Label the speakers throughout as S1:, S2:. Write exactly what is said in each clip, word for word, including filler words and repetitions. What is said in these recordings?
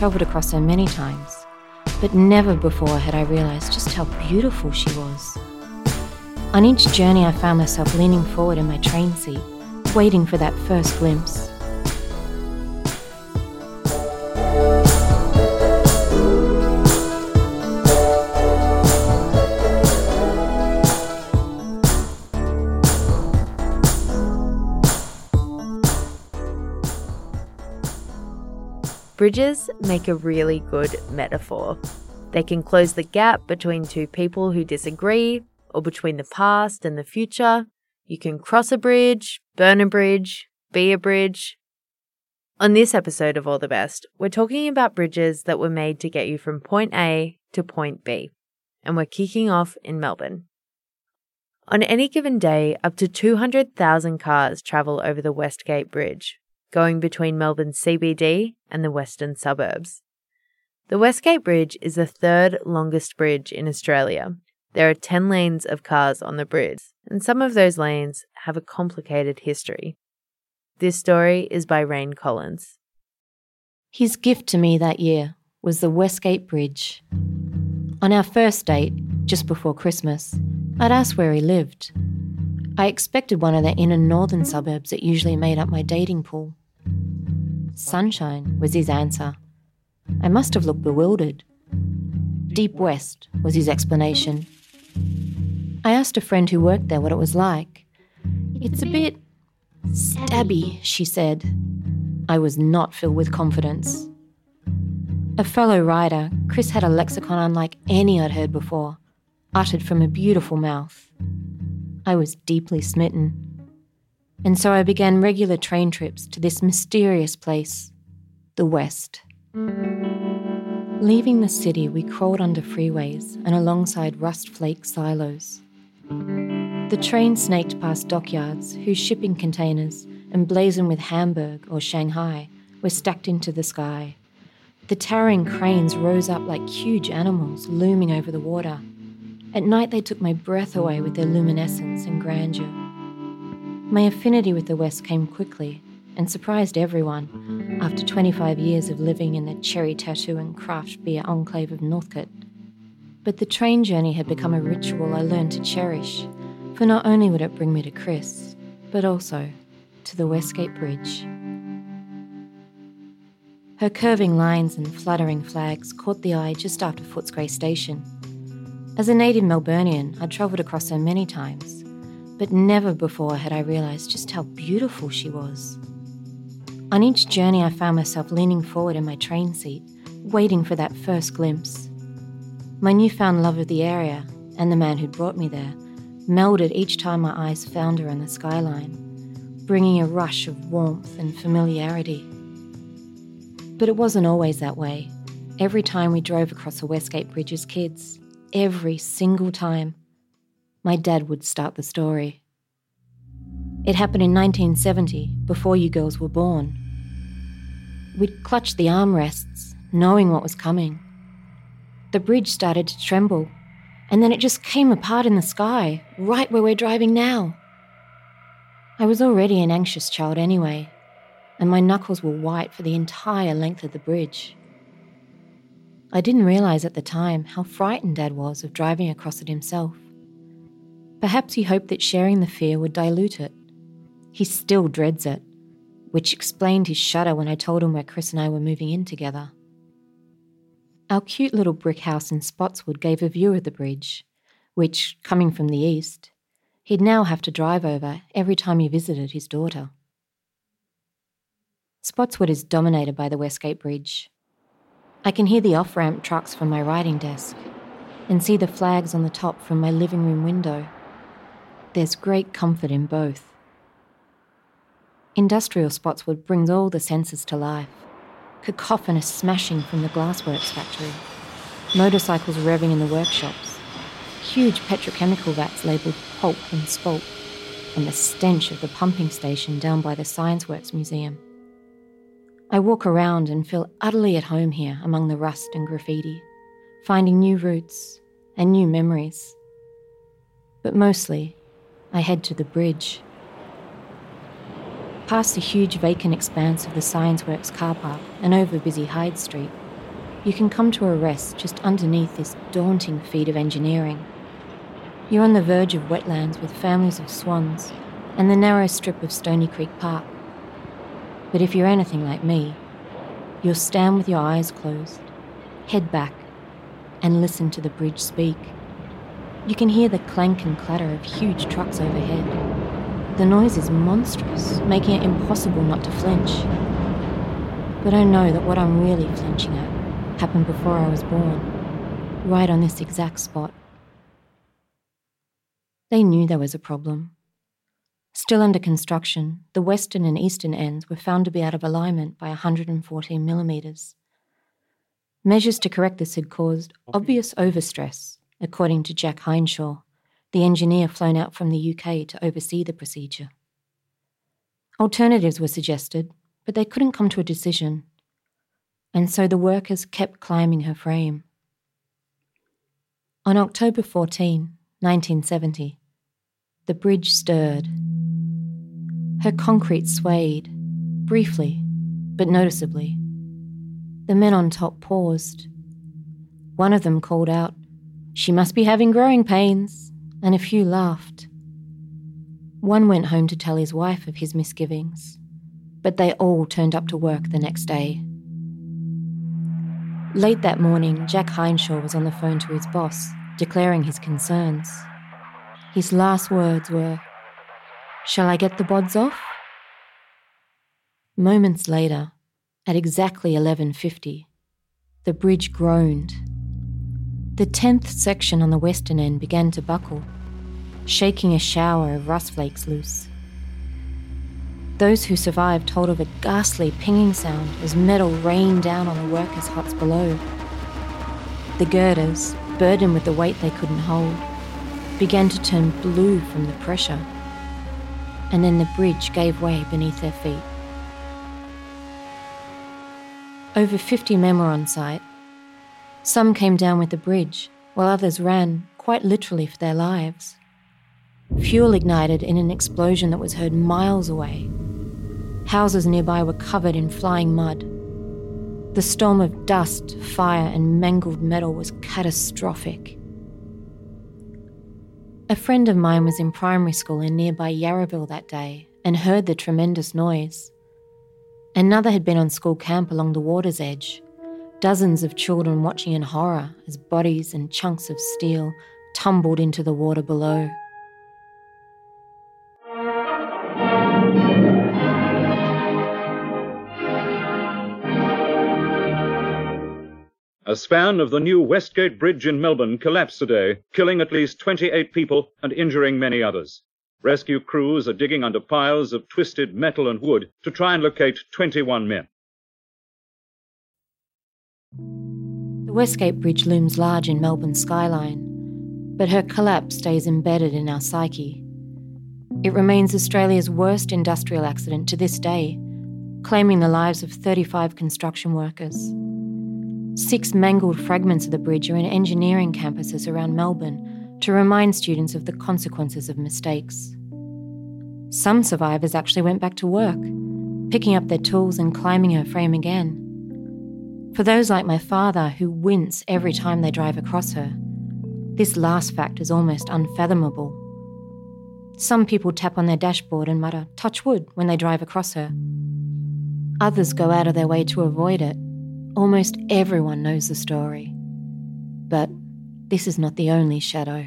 S1: travelled across her many times, but never before had I realised just how beautiful she was. On each journey I found myself leaning forward in my train seat, waiting for that first glimpse.
S2: Bridges make a really good metaphor. They can close the gap between two people who disagree, or between the past and the future. You can cross a bridge, burn a bridge, be a bridge. On this episode of All the Best, we're talking about bridges that were made to get you from point A to point B, and we're kicking off in Melbourne. On any given day, up to two hundred thousand cars travel over the Westgate Bridge, going between Melbourne's C B D and the western suburbs. The Westgate Bridge is the third longest bridge in Australia. There are ten lanes of cars on the bridge, and some of those lanes have a complicated history. This story is by Rain Collins.
S1: His gift to me that year was the Westgate Bridge. On our first date, just before Christmas, I'd asked where he lived. I expected one of the inner northern suburbs that usually made up my dating pool. Sunshine was his answer. I must have looked bewildered. Deep West was his explanation. I asked a friend who worked there what it was like. It's a bit stabby, she said. I was not filled with confidence. A fellow writer, Chris had a lexicon unlike any I'd heard before, uttered from a beautiful mouth. I was deeply smitten. And so I began regular train trips to this mysterious place, the West. Leaving the city, we crawled under freeways and alongside rust-flaked silos. The train snaked past dockyards whose shipping containers, emblazoned with Hamburg or Shanghai, were stacked into the sky. The towering cranes rose up like huge animals looming over the water. At night they took my breath away with their luminescence and grandeur. My affinity with the West came quickly and surprised everyone after twenty-five years of living in the cherry tattoo and craft beer enclave of Northcote. But the train journey had become a ritual I learned to cherish, for not only would it bring me to Chris, but also to the Westgate Bridge. Her curving lines and fluttering flags caught the eye just after Footscray Station. As a native Melburnian, I'd travelled across her many times, but never before had I realised just how beautiful she was. On each journey I found myself leaning forward in my train seat, waiting for that first glimpse. My newfound love of the area, and the man who'd brought me there, melded each time my eyes found her on the skyline, bringing a rush of warmth and familiarity. But it wasn't always that way. Every time we drove across the Westgate Bridge as kids, every single time, my dad would start the story. It happened in nineteen seventy, before you girls were born. We'd clutched the armrests, knowing what was coming. The bridge started to tremble, and then it just came apart in the sky, right where we're driving now. I was already an anxious child anyway, and my knuckles were white for the entire length of the bridge. I didn't realise at the time how frightened Dad was of driving across it himself. Perhaps he hoped that sharing the fear would dilute it. He still dreads it, which explained his shudder when I told him where Chris and I were moving in together. Our cute little brick house in Spotswood gave a view of the bridge, which, coming from the east, he'd now have to drive over every time he visited his daughter. Spotswood is dominated by the Westgate Bridge. I can hear the off-ramp trucks from my writing desk and see the flags on the top from my living room window. There's great comfort in both. Industrial Spotswood brings all the senses to life. Cacophonous smashing from the glassworks factory, motorcycles revving in the workshops, huge petrochemical vats labelled pulp and spalt, and the stench of the pumping station down by the Science Works Museum. I walk around and feel utterly at home here among the rust and graffiti, finding new roots and new memories. But mostly, I head to the bridge. Past the huge vacant expanse of the Science Works car park and over busy Hyde Street, you can come to a rest just underneath this daunting feat of engineering. You're on the verge of wetlands with families of swans and the narrow strip of Stony Creek Park. But if you're anything like me, you'll stand with your eyes closed, head back, and listen to the bridge speak. You can hear the clank and clatter of huge trucks overhead. The noise is monstrous, making it impossible not to flinch. But I know that what I'm really flinching at happened before I was born, right on this exact spot. They knew there was a problem. Still under construction, the western and eastern ends were found to be out of alignment by one hundred fourteen millimetres. Measures to correct this had caused obvious overstress, according to Jack Hineshaw, the engineer flown out from the U K to oversee the procedure. Alternatives were suggested, but they couldn't come to a decision, and so the workers kept climbing her frame. On October fourteenth, nineteen seventy, the bridge stirred. Her concrete swayed, briefly, but noticeably. The men on top paused. One of them called out, "She must be having growing pains," and a few laughed. One went home to tell his wife of his misgivings, but they all turned up to work the next day. Late that morning, Jack Hineshaw was on the phone to his boss, declaring his concerns. His last words were, "Shall I get the bods off?" Moments later, at exactly eleven fifty, the bridge groaned. The tenth section on the western end began to buckle, shaking a shower of rust flakes loose. Those who survived told of a ghastly pinging sound as metal rained down on the workers' huts below. The girders, burdened with the weight they couldn't hold, began to turn blue from the pressure, and then the bridge gave way beneath their feet. Over fifty men were on site. Some came down with the bridge, while others ran, quite literally, for their lives. Fuel ignited in an explosion that was heard miles away. Houses nearby were covered in flying mud. The storm of dust, fire, and mangled metal was catastrophic. A friend of mine was in primary school in nearby Yarraville that day and heard the tremendous noise. Another had been on school camp along the water's edge, dozens of children watching in horror as bodies and chunks of steel tumbled into the water below.
S3: A span of the new Westgate Bridge in Melbourne collapsed today, killing at least twenty-eight people and injuring many others. Rescue crews are digging under piles of twisted metal and wood to try and locate twenty-one men.
S1: The Westgate Bridge looms large in Melbourne's skyline, but her collapse stays embedded in our psyche. It remains Australia's worst industrial accident to this day, claiming the lives of thirty-five construction workers. Six mangled fragments of the bridge are in engineering campuses around Melbourne to remind students of the consequences of mistakes. Some survivors actually went back to work, picking up their tools and climbing her frame again. For those like my father who wince every time they drive across her, this last fact is almost unfathomable. Some people tap on their dashboard and mutter, "Touch wood," when they drive across her. Others go out of their way to avoid it. Almost everyone knows the story. But this is not the only shadow.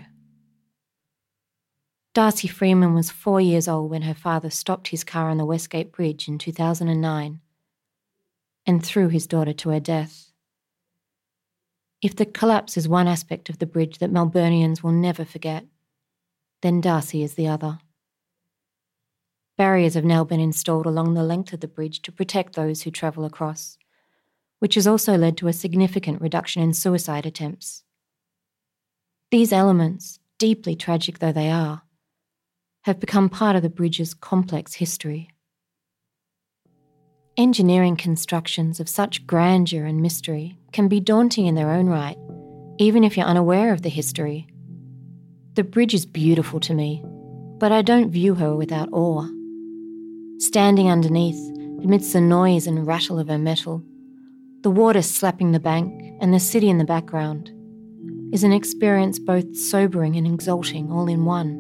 S1: Darcy Freeman was four years old when her father stopped his car on the Westgate Bridge in two thousand nine and threw his daughter to her death. If the collapse is one aspect of the bridge that Melburnians will never forget, then Darcy is the other. Barriers have now been installed along the length of the bridge to protect those who travel across, which has also led to a significant reduction in suicide attempts. These elements, deeply tragic though they are, have become part of the bridge's complex history. Engineering constructions of such grandeur and mystery can be daunting in their own right, even if you're unaware of the history. The bridge is beautiful to me, but I don't view her without awe. Standing underneath, amidst the noise and rattle of her metal, the water slapping the bank, and the city in the background is an experience both sobering and exalting all in one.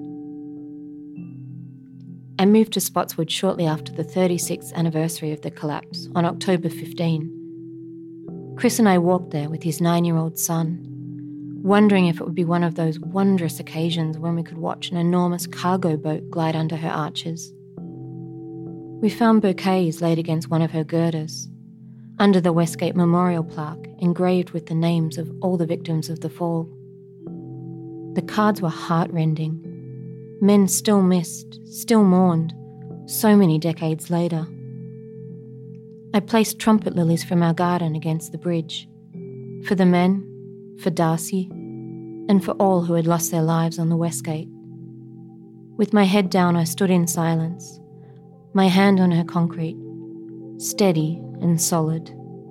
S1: I moved to Spotswood shortly after the thirty-sixth anniversary of the collapse on October fifteenth. Chris and I walked there with his nine-year-old son, wondering if it would be one of those wondrous occasions when we could watch an enormous cargo boat glide under her arches. We found bouquets laid against one of her girders, under the Westgate Memorial plaque engraved with the names of all the victims of the fall. The cards were heart-rending. Men still missed, still mourned, so many decades later. I placed trumpet lilies from our garden against the bridge, for the men, for Darcy, and for all who had lost their lives on the Westgate. With my head down, I stood in silence, my hand on her concrete, steady and solid.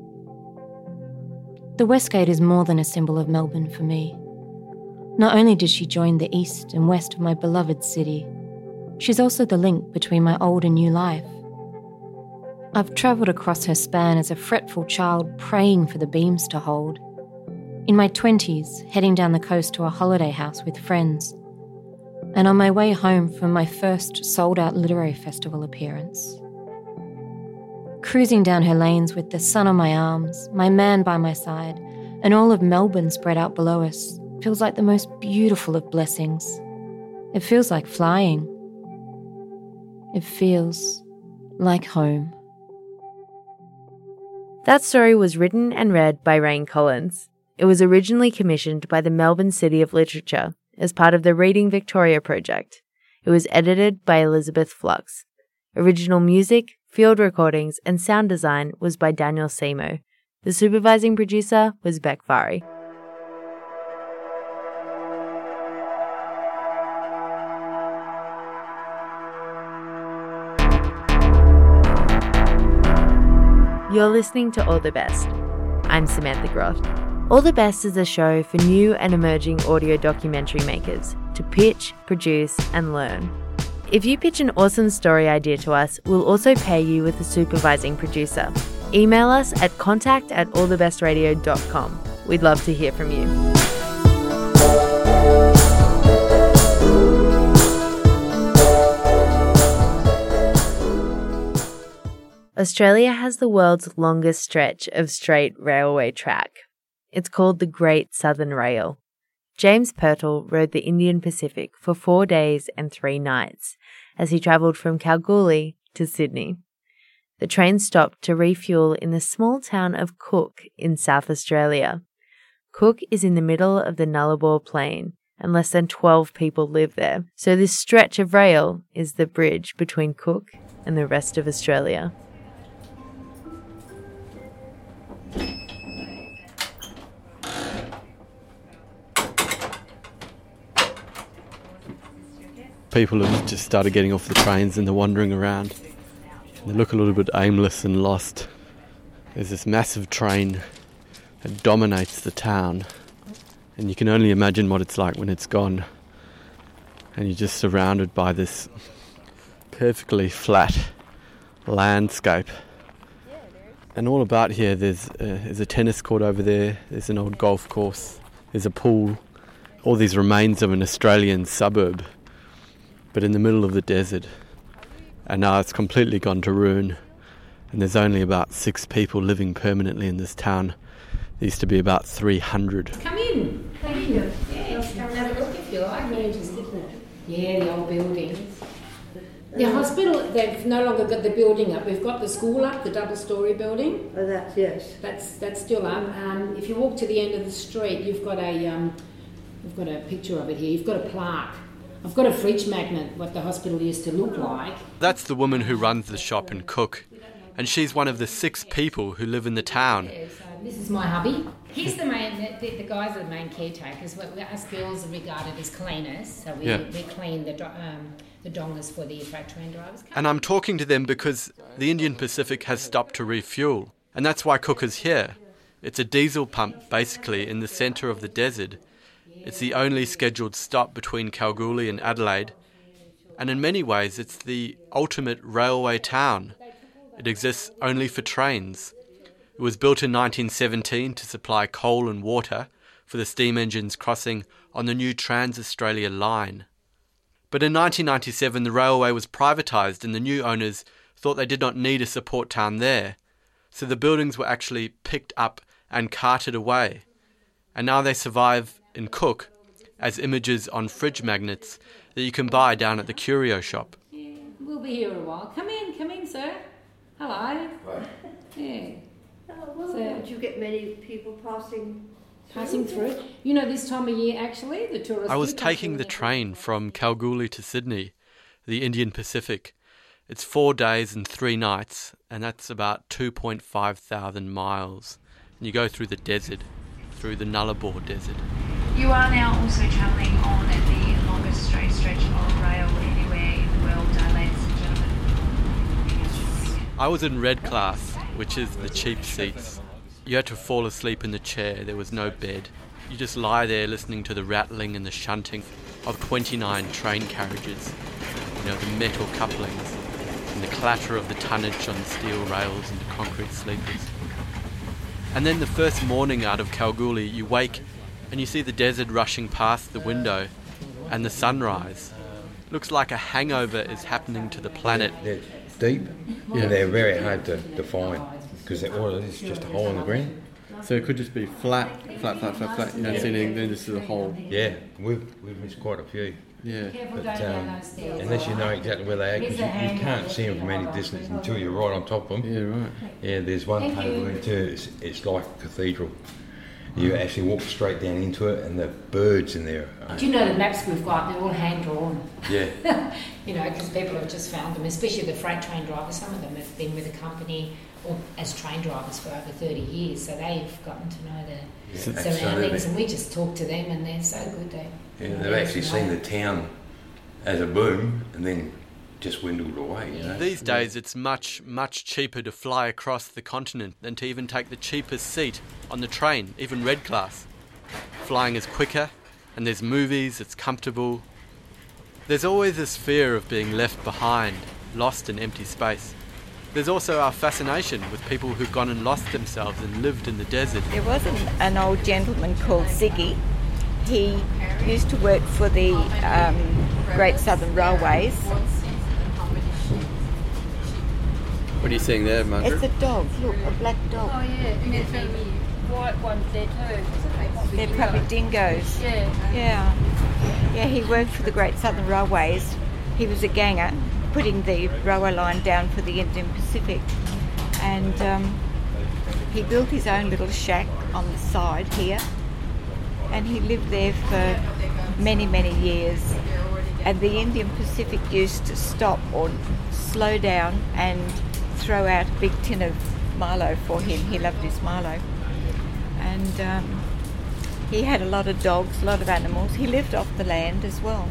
S1: The Westgate is more than a symbol of Melbourne for me. Not only did she join the east and west of my beloved city, she's also the link between my old and new life. I've travelled across her span as a fretful child praying for the beams to hold. In my twenties, heading down the coast to a holiday house with friends. And on my way home from my first sold-out literary festival appearance. Cruising down her lanes with the sun on my arms, my man by my side, and all of Melbourne spread out below us, feels like the most beautiful of blessings. It feels like flying. It feels like home.
S2: That story was written and read by Rain Collins. It was originally commissioned by the Melbourne City of Literature as part of the Reading Victoria project. It was edited by Elizabeth Flux. Original music, field recordings, and sound design was by Daniel Simo. The supervising producer was Beck Fari. You're listening to All the Best. I'm Samantha Groth. All the Best is a show for new and emerging audio documentary makers to pitch, produce, and learn. If you pitch an awesome story idea to us, we'll also pay you with a supervising producer. Email us at contact at all the best radio dot com. We'd love to hear from you. Australia has the world's longest stretch of straight railway track. It's called the Great Southern Rail. James Purtell rode the Indian Pacific for four days and three nights as he travelled from Kalgoorlie to Sydney. The train stopped to refuel in the small town of Cook in South Australia. Cook is in the middle of the Nullarbor Plain and less than twelve people live there, so this stretch of rail is the bridge between Cook and the rest of Australia.
S4: People have just started getting off the trains and they're wandering around. They look a little bit aimless and lost. There's this massive train that dominates the town, and you can only imagine what it's like when it's gone. And you're just surrounded by this perfectly flat landscape. And all about here, there's a, there's a tennis court over there, there's an old golf course, there's a pool, all these remains of an Australian suburb, but in the middle of the desert. And now it's completely gone to ruin, and there's only about six people living permanently in this town. There used to be about three hundred.
S5: Come in. Come in. Yeah, come and have a look if you like. Very interesting, isn't it? Yeah, the old buildings. The hospital, they've no longer got the building up. We've got the school up, the double-storey building.
S6: Oh, that's, yes.
S5: That's that's still up. Um, if you walk to the end of the street, you've got a, um, we've got a picture of it here. You've got a plaque. I've got a fridge magnet, what the hospital used to look like.
S4: That's the woman who runs the shop in Cook, and she's one of the six people who live in the town.
S5: Yeah, so this is my hubby. He's the main, the, the guys are the main caretakers. Us girls are regarded as cleaners, so we, yeah. we clean the um, the dongas for the freight train drivers.
S4: And I'm talking to them because the Indian Pacific has stopped to refuel, and that's why Cook is here. It's a diesel pump, basically, in the centre of the desert. It's the only scheduled stop between Kalgoorlie and Adelaide, and in many ways it's the ultimate railway town. It exists only for trains. It was built in nineteen seventeen to supply coal and water for the steam engines crossing on the new Trans-Australia line. But in nineteen ninety-seven, the railway was privatised and the new owners thought they did not need a support town there. So the buildings were actually picked up and carted away. And now they survive in Cook as images on fridge magnets that you can buy down at the curio shop.
S5: Yeah, we'll be here a while. Come in, come in, sir. Hello.
S6: Right.
S5: Yeah.
S6: Oh, well,
S5: So-
S6: did you get many people passing
S5: Passing through. You know, this time of year, actually, the tourists...
S4: I was
S5: do come
S4: taking
S5: through
S4: the
S5: there.
S4: train from Kalgoorlie to Sydney, the Indian Pacific. It's four days and three nights, and that's about two point five thousand miles. And you go through the desert, through the Nullarbor Desert.
S7: You are now also travelling on the longest straight stretch of rail anywhere in the world, uh, ladies and gentlemen.
S4: I was in red class, which is the cheap seats. You had to fall asleep in the chair, there was no bed. You just lie there listening to the rattling and the shunting of twenty-nine train carriages. You know, the metal couplings and the clatter of the tonnage on the steel rails and the concrete sleepers. And then the first morning out of Kalgoorlie, you wake and you see the desert rushing past the window and the sunrise. Looks like a hangover is happening to the planet.
S8: They're deep and they're very hard to define because all it is just a hole in the ground.
S4: So it could just be flat, flat, flat, flat, flat. You don't see anything, then just a hole.
S8: Yeah, we've we've missed quite a few.
S4: Yeah.
S5: Careful
S8: But
S5: going down
S8: um,
S5: those stairs.
S8: unless you know exactly where they are, because you, you can't see them from any distance until you're right on top of them.
S4: Yeah, right.
S8: Yeah, there's one
S5: Thank
S8: part
S5: you.
S8: where too, it's, it's like a cathedral. You actually walk straight down into it, and the birds in there. are-
S5: Do you know the maps we've got? They're all hand-drawn.
S8: Yeah,
S5: You know, because people have just found them, especially the freight train drivers. Some of them have been with the company or as train drivers for over thirty years, so they've gotten to know the
S8: yeah,
S5: surroundings.
S8: absolutely.
S5: And we just talk to them, and they're so good. They,
S8: Yeah, they've actually seen the town as a boom, and then just dwindled away. You know.
S4: These days it's much, much cheaper to fly across the continent than to even take the cheapest seat on the train, even red class. Flying is quicker, and there's movies, it's comfortable. There's always this fear of being left behind, lost in empty space. There's also our fascination with people who've gone and lost themselves and lived in the desert.
S9: There was an, an old gentleman called Ziggy. He used to work for the um, Great Southern Railways.
S4: What are you seeing there, Margaret?
S9: It's a dog, look, a black dog.
S7: Oh yeah, and there's the white ones there too.
S9: They're probably dingoes.
S7: Yeah.
S9: Yeah. Yeah, he worked for the Great Southern Railways. He was a ganger, putting the railway line down for the Indian Pacific. And um, he built his own little shack on the side here. And he lived there for many, many years. And the Indian Pacific used to stop or slow down and throw out a big tin of Milo for him. He loved his Milo. And um, he had a lot of dogs, a lot of animals. He lived off the land as well.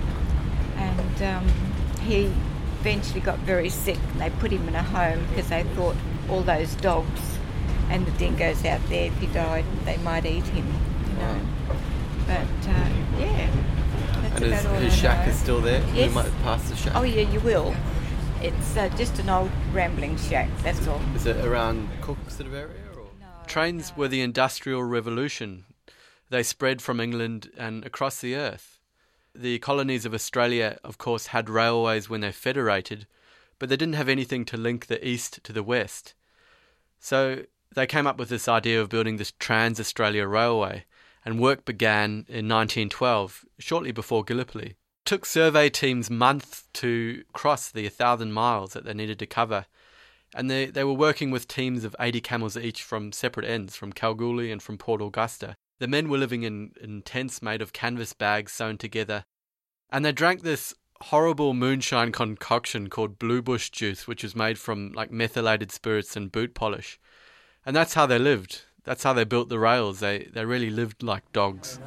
S9: And um, he eventually got very sick, and they put him in a home because they thought all those dogs and the dingoes out there, if he died, they might eat him, you know. But uh, yeah, that's
S4: And
S9: about
S4: his,
S9: all
S4: his
S9: I
S4: shack
S9: know.
S4: is still there?
S9: Yes.
S4: We might pass the shack.
S9: Oh yeah, you will. It's uh, just an old rambling shack, that's all.
S4: Is it around Cook sort of area? Or? Trains were the Industrial Revolution. They spread from England and across the earth. The colonies of Australia, of course, had railways when they federated, but they didn't have anything to link the east to the west. So they came up with this idea of building this Trans-Australia Railway, and work began in nineteen twelve, shortly before Gallipoli. It took survey teams months to cross the one thousand miles that they needed to cover, and they, they were working with teams of eighty camels each from separate ends, from Kalgoorlie and from Port Augusta. The men were living in, in tents made of canvas bags sewn together, and they drank this horrible moonshine concoction called Blue Bush juice, which was made from like methylated spirits and boot polish. And that's how they lived. That's how they built the rails. They they really lived like dogs.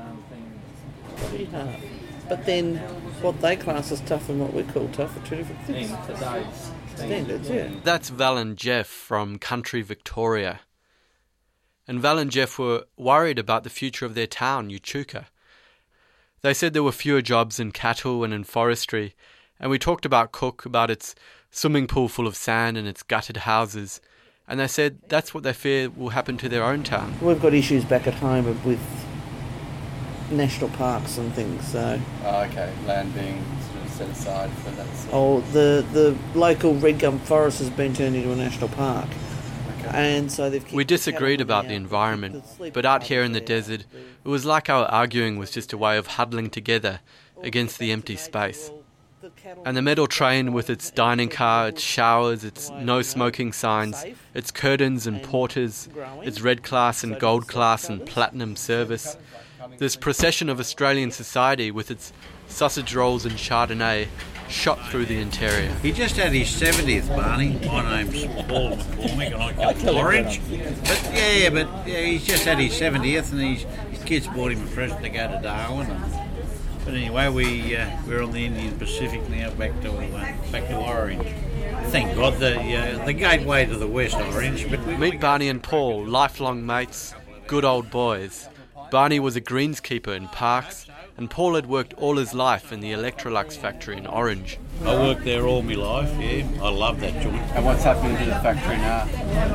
S10: Pretty hard. But then what they class as tough and what we call tough are two different things. Standards, yeah.
S4: That's Val and Jeff from country Victoria. And Val and Jeff were worried about the future of their town, Echuca. They said there were fewer jobs in cattle and in forestry, and we talked about Cook, about its swimming pool full of sand and its gutted houses, And they said that's what they fear will happen to their own town.
S10: We've got issues back at home with national parks and things, so...
S4: Oh, okay. Land being sort of set aside for that sort of...
S10: Oh, the, the local red gum forest has been turned into a national park.
S4: Okay.
S10: And so they've...
S4: We disagreed about the environment, but out here in the desert, it was like our arguing was just a way of huddling together against the empty space. And the metal train with its dining car, its showers, its no smoking signs, its curtains and porters, its red class and gold class and platinum service, this procession of Australian society with its sausage rolls and Chardonnay shot through the interior.
S11: He just had his seventieth, Barney. My name's Paul McCormick and I come from Orange. But yeah, but yeah, he's just had his seventieth and he's, his kids bought him a present to go to Darwin. And, but anyway, we, uh, we're on the Indian Pacific now, back to uh, back to Orange. Thank God, the uh, the gateway to the West Orange. But we,
S4: Meet Barney and Paul, lifelong mates, good old boys. Barney was a greenskeeper in Parkes, and Paul had worked all his life in the Electrolux factory in Orange.
S11: I worked there all my life, yeah. I love that joint.
S4: And what's happening to the factory now?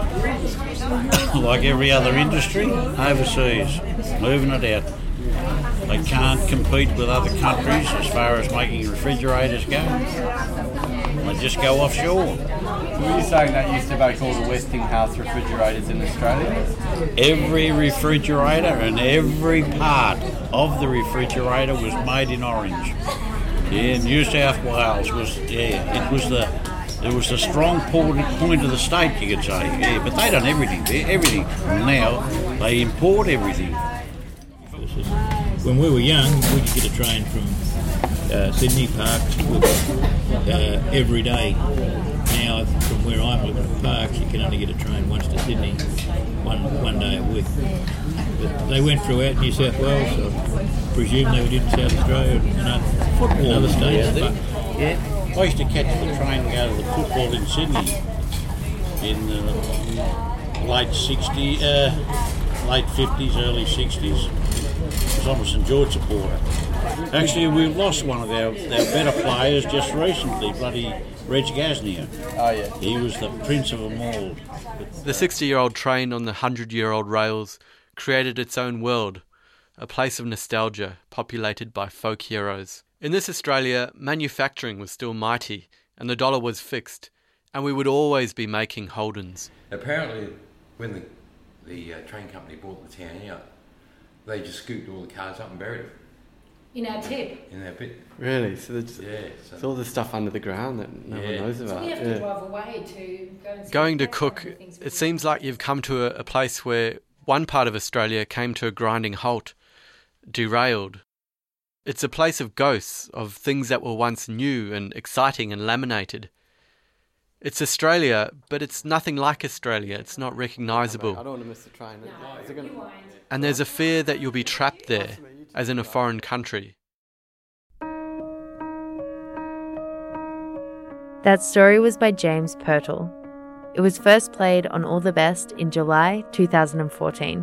S11: Like every other industry, overseas, moving it out. They can't compete with other countries as far as making refrigerators go. They just go offshore.
S4: Were you saying that used to make all the Westinghouse refrigerators in Australia?
S11: Every refrigerator and every part of the refrigerator was made in Orange. Yeah, New South Wales was, yeah, it was the it was the strong point of the state, you could say. Yeah, but they done everything there, everything. Now they import everything.
S12: When we were young, we could get a train from uh, Sydney Parkes uh, every day. Now, from where I'm living at Parkes, you can only get a train once to Sydney, one one day a week. But they went throughout New South Wales, so I presume they did South Australia and, and other states.
S11: Yeah, yeah, I used to catch the train and go to the football in Sydney in the late sixties, uh, late fifties, early sixties. I'm a St George supporter. Actually, we lost one of our, our better players just recently, bloody Reg Gasnier.
S4: Oh, yeah.
S11: He was the prince of them all.
S4: The sixty-year-old train on the hundred-year-old rails created its own world, a place of nostalgia populated by folk heroes. In this Australia, manufacturing was still mighty and the dollar was fixed, and we would always be making Holdens.
S8: Apparently, when the, the uh, train company bought the town out, they just scooped all the cars up and buried them.
S5: In our tip?
S8: In our pit.
S4: Really? So there's,
S8: yeah, so
S4: there's all this stuff under the ground that no
S8: yeah.
S4: one knows about.
S5: So we have to
S4: yeah.
S5: drive away to go and see
S4: Going to Cook, it seems like you've come to a, a place where one part of Australia came to a grinding halt, derailed. It's a place of ghosts, of things that were once new and exciting and laminated. It's Australia, but it's nothing like Australia. It's not recognisable. I don't want to miss the train. No, Is it gonna... And there's a fear that you'll be trapped there, as in a foreign country.
S2: That story was by James Pirtle. It was first played on All the Best in July two thousand fourteen.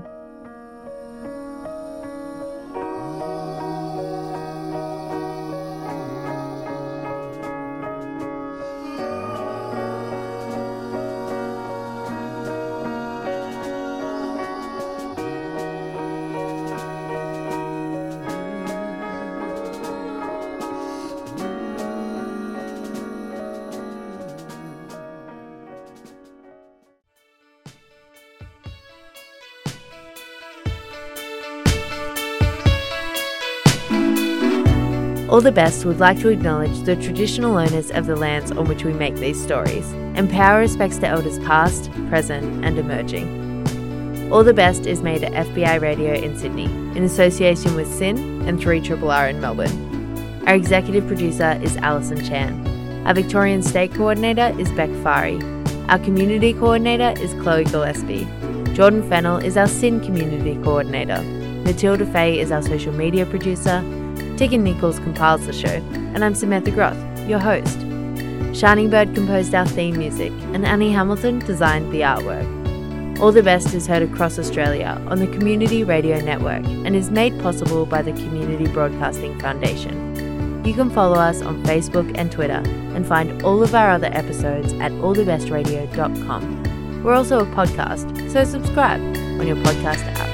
S2: All the Best would like to acknowledge the traditional owners of the lands on which we make these stories, and pay our respects to elders past, present and emerging. All the Best is made at F B I Radio in Sydney, in association with S Y N and three R R R in Melbourne. Our executive producer is Alison Chan. Our Victorian State Coordinator is Beck Fari. Our Community Coordinator is Chloe Gillespie. Jordan Fennell is our S Y N Community Coordinator. Matilda Fay is our social media producer. Tegan Nichols compiles the show, and I'm Samantha Groth, your host. Shining Bird composed our theme music, and Annie Hamilton designed the artwork. All the Best is heard across Australia on the Community Radio Network and is made possible by the Community Broadcasting Foundation. You can follow us on Facebook and Twitter and find all of our other episodes at all the best radio dot com. We're also a podcast, so subscribe on your podcast app.